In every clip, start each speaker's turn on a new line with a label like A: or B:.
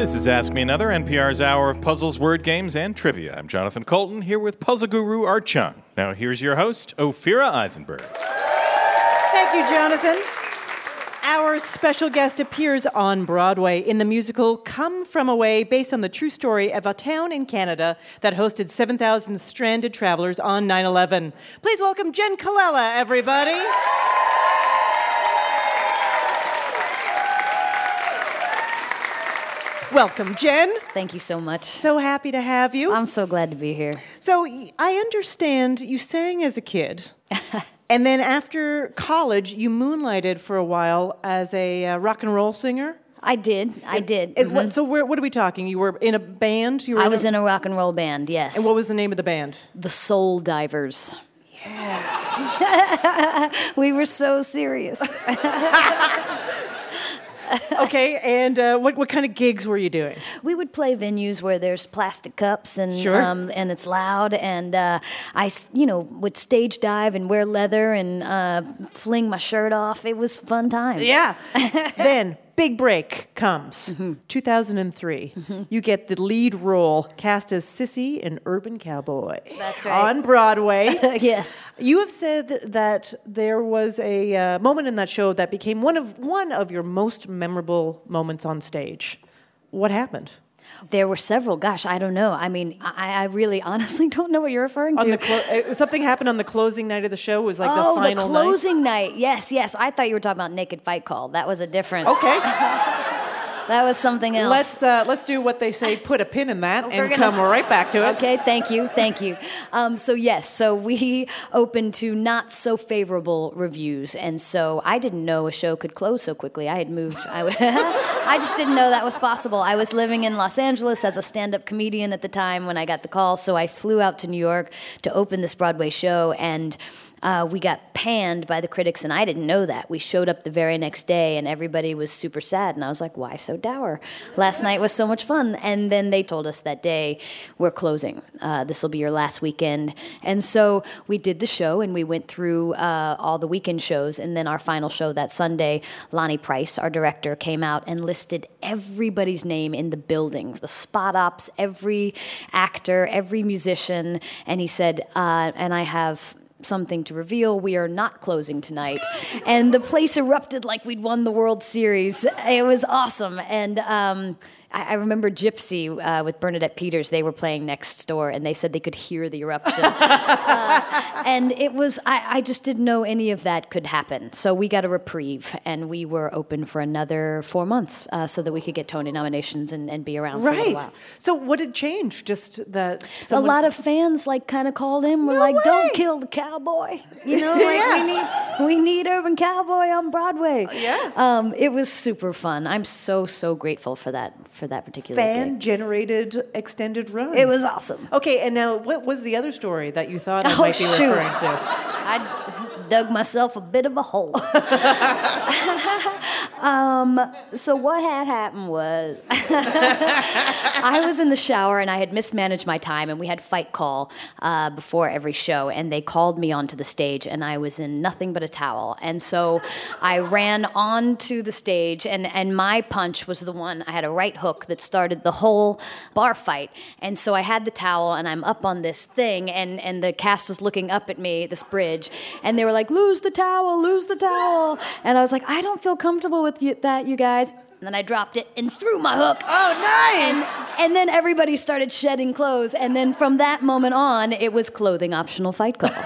A: This is Ask Me Another, NPR's hour of puzzles, word games, and trivia. I'm Jonathan Colton, here with puzzle guru Art Chung. Now here's your host, Ophira Eisenberg.
B: Thank you, Jonathan. Our special guest appears on Broadway in the musical Come From Away, based on the true story of a town in Canada that hosted 7,000 stranded travelers on 9/11. Please welcome Jen Colella, everybody. Welcome, Jen.
C: Thank you so much.
B: So happy to have you.
C: I'm so glad to be here.
B: So I understand you sang as a kid. And then after college, you moonlighted for a while as a rock and roll singer?
C: I did.
B: So what are we talking? You were in a band?
C: I was in a rock and roll band, yes.
B: And what was the name of the band?
C: The Soul Divers. Yeah. We were so serious.
B: Okay, and what kind of gigs were you doing?
C: We would play venues where there's plastic cups and
B: Sure.
C: And it's loud, and I would stage dive and wear leather and fling my shirt off. It was fun times.
B: Yeah. Then big break comes. 2003. You get the lead role, cast as Sissy in Urban Cowboy.
C: That's right.
B: On Broadway.
C: Yes.
B: You have said that there was a moment in that show that became one of your most memorable moments on stage. What happened?
C: There were several. Gosh, I don't know. I mean, I really honestly don't know what you're referring to.
B: Something happened on the closing night of the show. It was like the final night.
C: Oh, the closing night. Yes. I thought you were talking about Naked Fight Call. That was a different...
B: Okay.
C: That was something else.
B: Let's do what they say, put a pin in that, and come right back to it.
C: Okay, thank you. So we opened to not so favorable reviews, and so I didn't know a show could close so quickly. I had moved. I just didn't know that was possible. I was living in Los Angeles as a stand-up comedian at the time when I got the call, so I flew out to New York to open this Broadway show, and we got panned by the critics, and I didn't know that. We showed up the very next day, and everybody was super sad, and I was like, why so dour? Last night was so much fun. And then they told us that day, we're closing. This will be your last weekend. And so we did the show, and we went through all the weekend shows, and then our final show that Sunday, Lonnie Price, our director, came out and listed everybody's name in the building, the spot ops, every actor, every musician, and he said, and I have something to reveal, we are not closing tonight. And the place erupted like we'd won the World Series. It was awesome. And I remember Gypsy with Bernadette Peters. They were playing next door, and they said they could hear the eruption. And it was, I just didn't know any of that could happen. So we got a reprieve, and we were open for another 4 months so that we could get Tony nominations and be around for a little while.
B: So what had changed? Just that
C: a lot of fans kind of called in. Were like, "Don't kill the cowboy." We need Urban Cowboy on Broadway.
B: Yeah.
C: It was super fun. I'm so grateful for that particular
B: fan-generated extended run.
C: It was awesome.
B: Okay, and now what was the other story that you thought I might be referring to?
C: I dug myself a bit of a hole. So what had happened was I was in the shower, and I had mismanaged my time, and we had fight call before every show, and they called me onto the stage, and I was in nothing but a towel. And so I ran onto the stage, and my punch was the one, I had a right hook that started the whole bar fight. And so I had the towel, and I'm up on this thing, and the cast was looking up at me, this bridge, and they were like, lose the towel. And I was like, I don't feel comfortable with that, you guys. And then I dropped it and threw my hook.
B: Oh, nice!
C: And then everybody started shedding clothes. And then from that moment on, it was clothing optional fight call.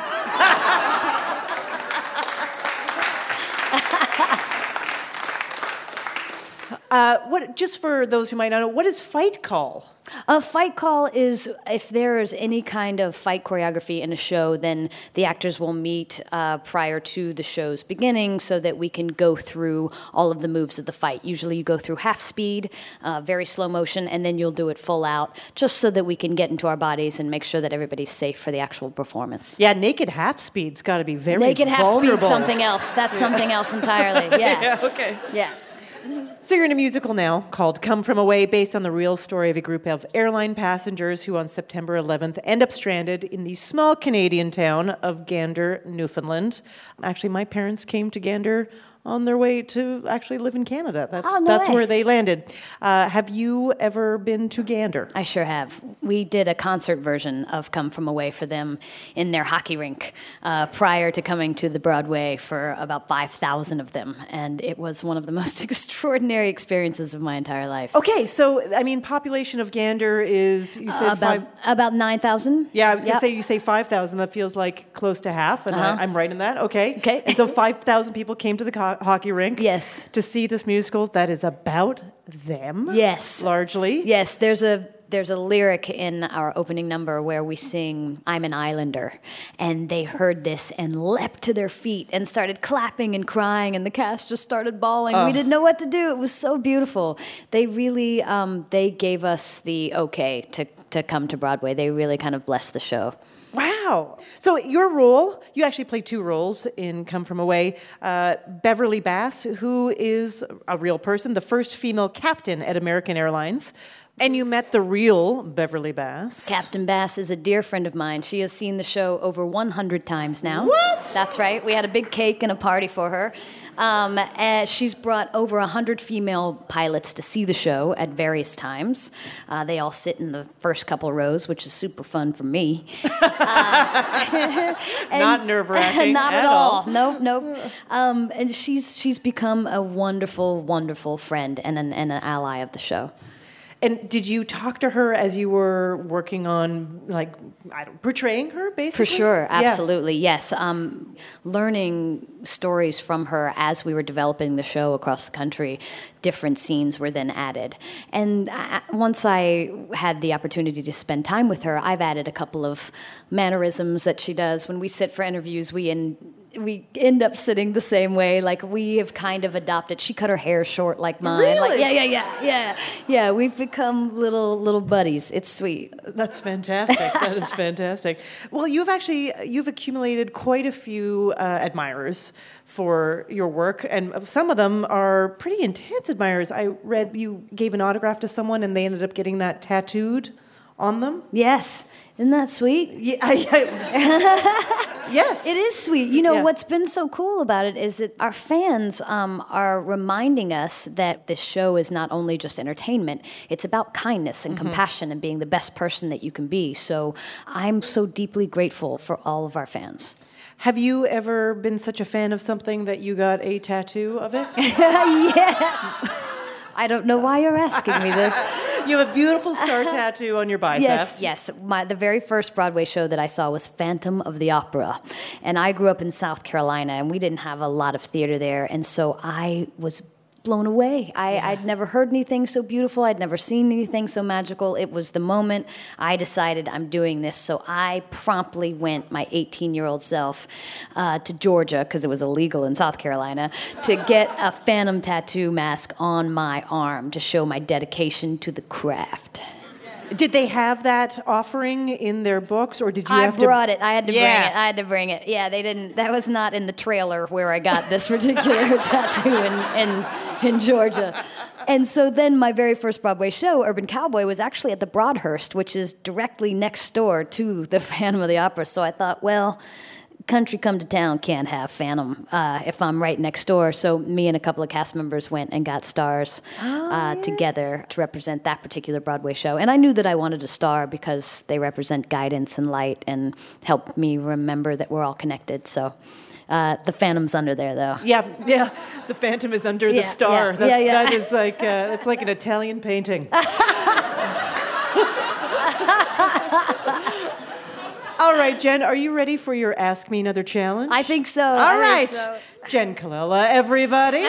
B: Just for those who might not know, what is fight call?
C: A fight call is if there is any kind of fight choreography in a show, then the actors will meet prior to the show's beginning so that we can go through all of the moves of the fight. Usually you go through half speed, very slow motion, and then you'll do it full out, just so that we can get into our bodies and make sure that everybody's safe for the actual performance.
B: Yeah, naked half speed's got to be very
C: naked
B: vulnerable.
C: Naked half speed's something else. That's something else entirely. Yeah.
B: Yeah, okay.
C: Yeah.
B: So you're in a musical now called Come From Away, based on the real story of a group of airline passengers who on September 11th end up stranded in the small Canadian town of Gander, Newfoundland. Actually, my parents came to Gander on their way to actually live in Canada.
C: No
B: That's
C: way.
B: where they landed. Have you ever been to Gander?
C: I sure have. We did a concert version of Come From Away for them in their hockey rink prior to coming to the Broadway for about 5,000 of them. And it was one of the most extraordinary experiences of my entire life.
B: Okay, so, I mean, population of Gander is, you said
C: About 9,000?
B: Yeah, I was going to
C: Yep.
B: say, you say 5,000. That feels like close to half, and I'm right in that. Okay.
C: Okay.
B: And so 5,000 people came to the hockey rink.
C: Yes.
B: To see this musical that is about them.
C: Yes.
B: Largely.
C: Yes, there's a lyric in our opening number where we sing I'm an Islander, and they heard this and leapt to their feet and started clapping and crying, and the cast just started bawling. We didn't know what to do. It was so beautiful. They really they gave us the okay to come to Broadway. They really kind of blessed the show.
B: Wow. So your role, you actually play two roles in Come From Away. Beverly Bass, who is a real person, the first female captain at American Airlines. And you met the real Beverly Bass.
C: Captain Bass is a dear friend of mine. She has seen the show over 100 times now.
B: What?
C: That's right. We had a big cake and a party for her. And she's brought over 100 female pilots to see the show at various times. They all sit in the first couple rows, which is super fun for me.
B: Not nerve-wracking
C: Not
B: at
C: at all.
B: all.
C: Nope. And she's become a wonderful, wonderful friend and an ally of the show.
B: And did you talk to her as you were working on, like, portraying her, basically?
C: For sure,
B: Yeah.
C: absolutely, yes. Learning stories from her as we were developing the show across the country, different scenes were then added. And once I had the opportunity to spend time with her, I've added a couple of mannerisms that she does. When we sit for interviews, we end up sitting the same way. Like, we have kind of adopted. She cut her hair short like mine.
B: Really?
C: Like, yeah. We've become little buddies. It's sweet.
B: That's fantastic. That is fantastic. Well, you've accumulated quite a few admirers for your work, and some of them are pretty intense admirers. I read you gave an autograph to someone, and they ended up getting that tattooed on them.
C: Yes. Isn't that sweet?
B: Yeah. Yes.
C: It is sweet. You know,
B: Yeah.
C: what's been so cool about it is that our fans are reminding us that this show is not only just entertainment, it's about kindness and compassion and being the best person that you can be. So I'm so deeply grateful for all of our fans.
B: Have you ever been such a fan of something that you got a tattoo of it?
C: Yes. I don't know why you're asking me this.
B: You have a beautiful star tattoo on your bicep.
C: Yes. The very first Broadway show that I saw was Phantom of the Opera. And I grew up in South Carolina, and we didn't have a lot of theater there. And so I was blown away. I'd never heard anything so beautiful. I'd never seen anything so magical. It was the moment I decided I'm doing this. So I promptly went, my 18-year-old self, to Georgia, because it was illegal in South Carolina, to get a phantom tattoo mask on my arm to show my dedication to the craft.
B: Did they have that offering in their books, or did you have to?
C: I brought it. I had to bring
B: Yeah.
C: it. I had to bring it. Yeah, they didn't. That was not in the trailer where I got this particular tattoo in Georgia. And so then my very first Broadway show, Urban Cowboy, was actually at the Broadhurst, which is directly next door to the Phantom of the Opera. So I thought, well, country come to town can't have Phantom if I'm right next door. So me and a couple of cast members went and got stars together to represent that particular Broadway show. And I knew that I wanted a star because they represent guidance and light and help me remember that we're all connected. So the Phantom's under there, though.
B: Yeah. The Phantom is under the
C: Yeah,
B: star.
C: yeah.
B: That is like it's like an Italian painting. All right, Jen, are you ready for your Ask Me Another challenge?
C: I think so.
B: All right, Jen Colella, everybody.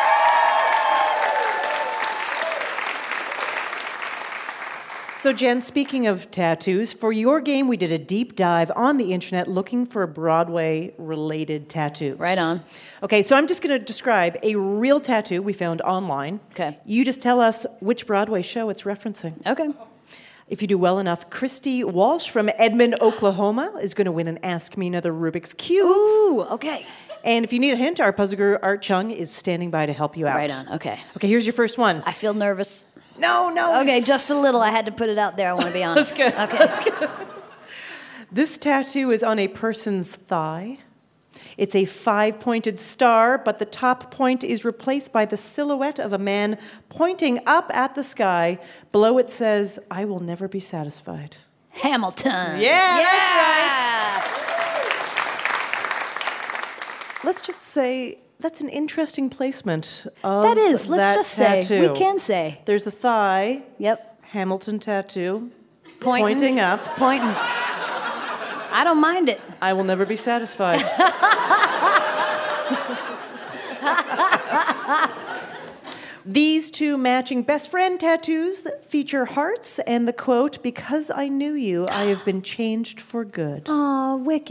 B: So, Jen, speaking of tattoos, for your game, we did a deep dive on the internet looking for Broadway-related tattoos.
C: Right on.
B: Okay, so I'm just going to describe a real tattoo we found online.
C: Okay.
B: You just tell us which Broadway show it's referencing.
C: Okay.
B: If you do well enough, Christy Walsh from Edmond, Oklahoma is going to win an Ask Me Another Rubik's Cube.
C: Ooh, okay.
B: And if you need a hint, our puzzle guru, Art Chung, is standing by to help you out.
C: Right on, okay.
B: Okay, here's your first one.
C: I feel nervous.
B: No.
C: Okay, just a little. I had to put it out there. I want to be honest.
B: That's good.
C: Okay.
B: That's good. This tattoo is on a person's thigh. It's a 5-pointed star, but the top point is replaced by the silhouette of a man pointing up at the sky. Below it says, "I will never be satisfied."
C: Hamilton.
B: Yeah, that's right. Let's just say that's an interesting placement of
C: That is. Let's
B: that
C: just
B: tattoo.
C: say. We can say.
B: There's a thigh.
C: Yep.
B: Hamilton tattoo.
C: Pointing.
B: Pointing up.
C: Pointing. I don't mind it.
B: I will never be satisfied. These two matching best friend tattoos feature hearts and the quote, "Because I knew you, I have been changed for good."
C: Oh, wicked.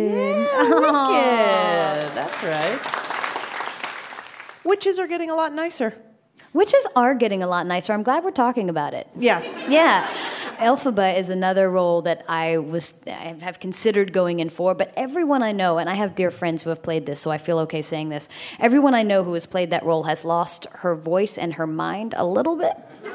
B: Wicked. That's right. Witches are getting a lot nicer.
C: Witches are getting a lot nicer. I'm glad we're talking about it.
B: Yeah.
C: Yeah. Elphaba is another role that I have considered going in for, but everyone I know, and I have dear friends who have played this, so I feel okay saying this, everyone I know who has played that role has lost her voice and her mind a little bit.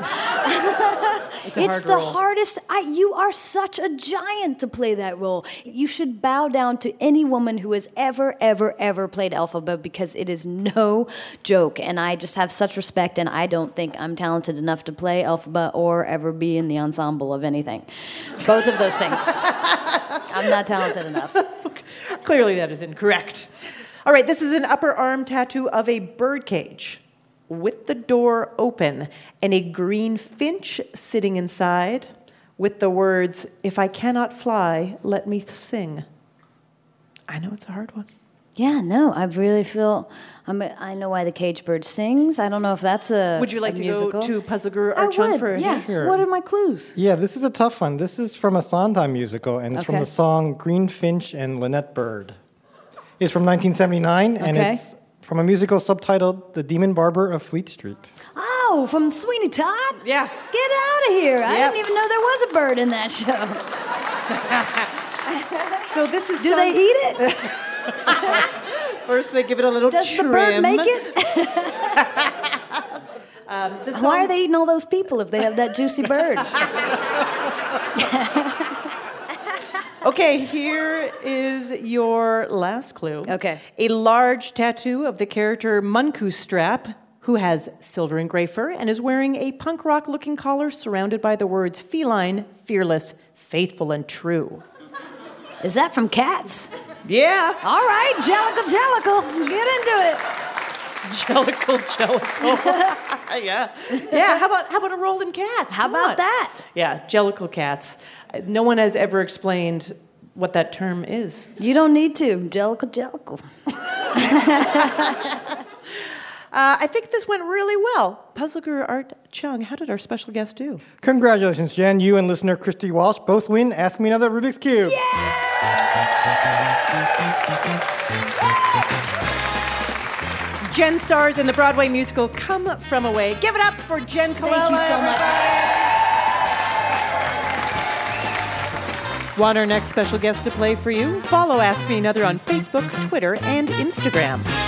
C: It's the hardest. You are such a giant to play that role. You should bow down to any woman who has ever, ever, ever played Elphaba, because it is no joke. And I just have such respect, and I don't think I'm talented enough to play Elphaba or ever be in the ensemble of anything. Both of those things. I'm not talented enough.
B: Clearly that is incorrect. All right, this is an upper arm tattoo of a birdcage with the door open and a green finch sitting inside with the words, "If I cannot fly, let me sing." I know it's a hard one.
C: Yeah, no, I really feel. I know why the cage bird sings. I don't know if that's a.
B: Would you like to
C: musical.
B: go to Puzzle Guru
C: I
B: Archon
C: would.
B: for a
C: Yeah.
B: hint?
D: Sure.
C: What are my clues?
D: Yeah, this is a tough one. This is from a Sondheim musical, and it's from
C: Okay.
D: the song Green Finch and Lynette Bird. It's from 1979, and
C: Okay.
D: it's from a musical subtitled The Demon Barber of Fleet Street.
C: Oh, from Sweeney Todd?
B: Yeah.
C: Get out of here. I
B: Yep.
C: didn't even know there was a bird in that show.
B: So this is
C: Do they eat it?
B: First they give it a little
C: Does
B: trim.
C: the bird make it? Why are they eating all those people if they have that juicy bird?
B: Okay, here is your last clue.
C: Okay.
B: A large tattoo of the character Munku Strap, who has silver and gray fur and is wearing a punk rock looking collar surrounded by the words feline, fearless, faithful, and true.
C: Is that from Cats?
B: Yeah.
C: All right, Jellicle, Jellicle, get into it.
B: Jellicle. Yeah. Yeah, how about a rolling cat?
C: How
B: Come
C: about
B: on.
C: that?
B: Yeah, Jellicle cats. No one has ever explained what that term is.
C: You don't need to. Jellicle, Jellicle.
B: I think this went really well. Puzzle Guru Art Chung, how did our special guest do?
D: Congratulations, Jen. You and listener Christy Walsh both win Ask Me Another Rubik's Cube.
B: Jen stars in the Broadway musical Come From Away. Give it up for Jen Colella.
C: Thank you so much.
B: Want our next special guest to play for you? Follow Ask Me Another on Facebook, Twitter, and Instagram.